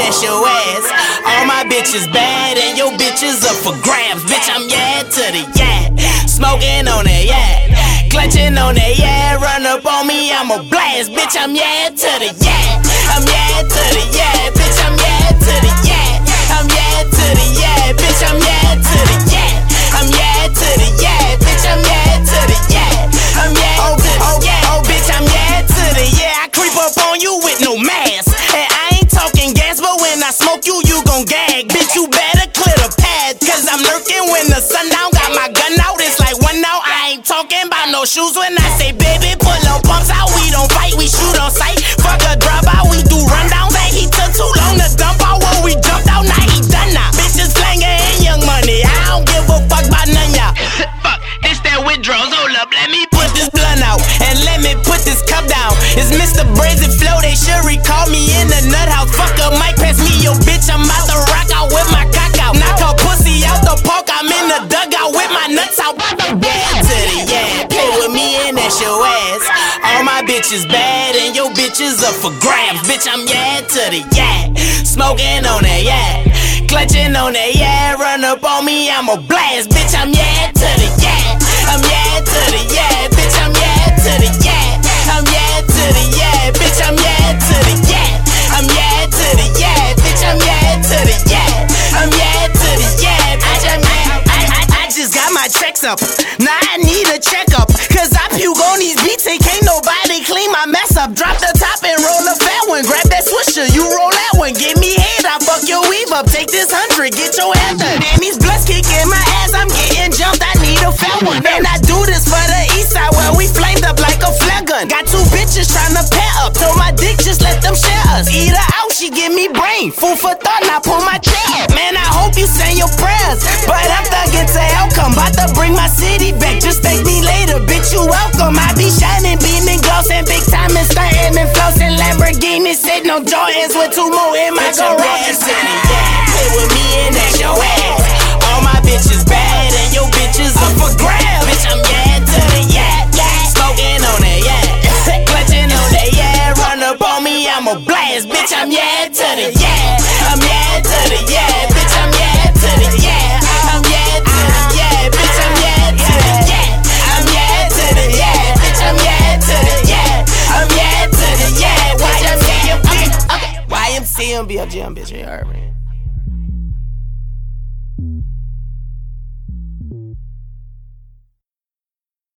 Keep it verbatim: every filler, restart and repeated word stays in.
that's your ass. All my bitches bad and your bitches up for grabs. Bitch, I'm yeah to the yeah. Smoking on that yeah. Clutching on that yeah. Run up on me, I'm a blast. Bitch, I'm yeah to the yeah. I'm yeah to the yeah. Bitch, I'm yeah to the yeah. I'm yeah to the yeah. Bitch, I'm yeah to the yeah. I'm yeah to the yeah. Bitch, I'm yeah to the yeah. I'm yeah to the yeah. Oh, bitch, I'm yeah to the yeah. I creep up on you with no mask. And I ain't talking gas, but when I smoke you, you gon' gag. Bitch, you better clear the path, cause I'm lurking when the sun down. Got my gun out, it's like one out. I ain't talking about no shoes when I say baby, pull no pumps out. We don't fight, we shoot on sight. Fuck a drop out, we do rundowns. Hey, he took too long to dump out when we jumped out. Now he done now. Bitches slanging and young money. I don't give a fuck about none y'all. Fuck, this that withdrawals. Hold up, let me put this blunt out and let me put this cup down. It's Mister Brazen Flow, they should recall me in the nut house. Fuck a mic, pass me your bitch. I'm out to rock out with my cock out. Knock her pussy out the park. I'm in the dugout with my nuts out. Yeah to the yeah, play with me and that's your ass. All my bitches bad and your bitches up for grabs. Bitch, I'm yeah to the yeah. Smoking on that yeah. Clutching on that yeah. Run up on me, I'm a blast. Bitch, I'm yeah to the yeah. I'm yeah to the yeah. Bitch, I'm yeah to the yeah. I'm yeah to the yeah. Bitch, I'm yeah to the yeah. I'm yeah to the yeah. Bitch, I'm yeah to the yeah. I'm yeah to the yeah. Bitch, I'm yeah. I, I, I just got my checks up. Now I need a checkup, cause I puke on these beats and can't nobody clean my mess up. Drop the top and roll a fat one. Grab that swisher, you roll that one. Give me head, I fuck your weave up. Take this hundred, get your ass done. And these bloods kicking my ass, I'm getting jumped. I need a fat one. And I do this for the east side where we flamed up like a flare gun. Got two bitches trying to pair up. Told my dick, just let them share us. Eat her out, she give me brain. Food for thought, now pull my chair. Man, I hope you say your prayers, but I'm thugging to outcome. About to bring my city back, just thank me later. Bitch, you welcome. I be shining, beaming, glossing, big time and stunting and flossing. Lamborghini sitting on Jordans with two more in my garage. Yeah, play with me and that's your ass. All my bitches bad and your bitches up for grabs. Bitch, I'm yeah to the yeah, yeah. Smoking on that yeah. Clutching on that yeah. Run up on me, I'm a blast. Bitch, I'm yeah to the yeah. I'm yeah to the yeah. Bitch, I'm yeah to the yeah. I'm yeah to the yeah. Bitch, I'm yeah to the yeah. I'm yeah to the yeah. Bitch, I'm yeah to the yeah. I'm yeah to the yeah. Y M C A, okay, okay. Y M C A, B L G, bitch, you heard me.